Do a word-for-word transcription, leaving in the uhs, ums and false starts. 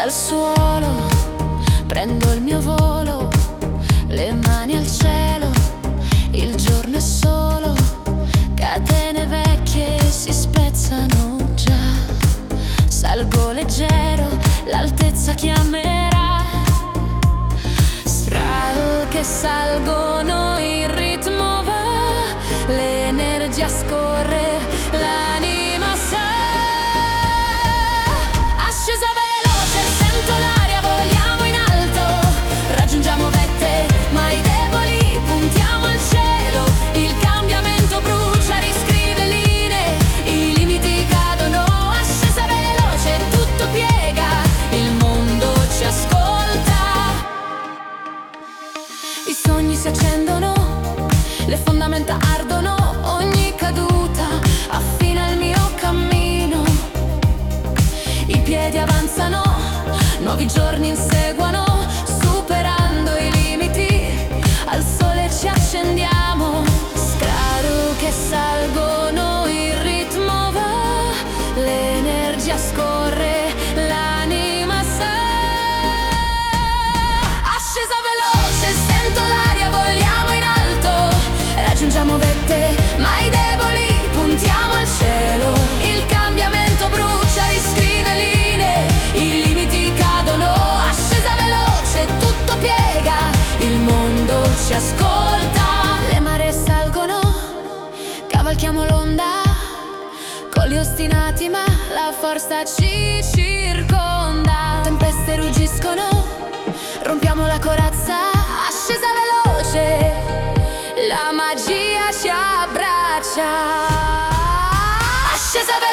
dal suolo, prendo il mio volo, le mani al cielo, il giorno è solo, catene vecchie si spezzano già. Salgo leggero, l'altezza chiamerà. Strade che salgono, il ritmo va, l'energia scorre, l'anima sa. Ascesa veloce, sento l'aria, vogliamo in alto, raggiungiamo vette mai deboli, puntiamo al cielo, il cambiamento brucia, riscrive linee, i limiti cadono. Ascesa veloce, tutto piega, il mondo ci ascolta. I sogni si accendono, le fondamenta ardono, ogni caduta affina il mio cammino. I piedi avanzano, nuovi giorni inseguono, superando i limiti, al sole ci accendiamo. Strade che salgono, il ritmo va, l'energia scorre, l'anima sa. Ascesa veloce, sento l'aria, vogliamo in alto, raggiungiamo vette mai deboli, puntiamo al cielo, il cambiamento brucia, riscrive linee, i limiti cadono. Ascesa veloce, tutto piega, il mondo ci ascolta. Le maree salgono, cavalchiamo l'onda, con gli ostinati ma la forza ci circonda. Tempeste ruggiscono, rompiamo la corazza. Ascesa veloce, la magia ci abbraccia. Ascesa veloce.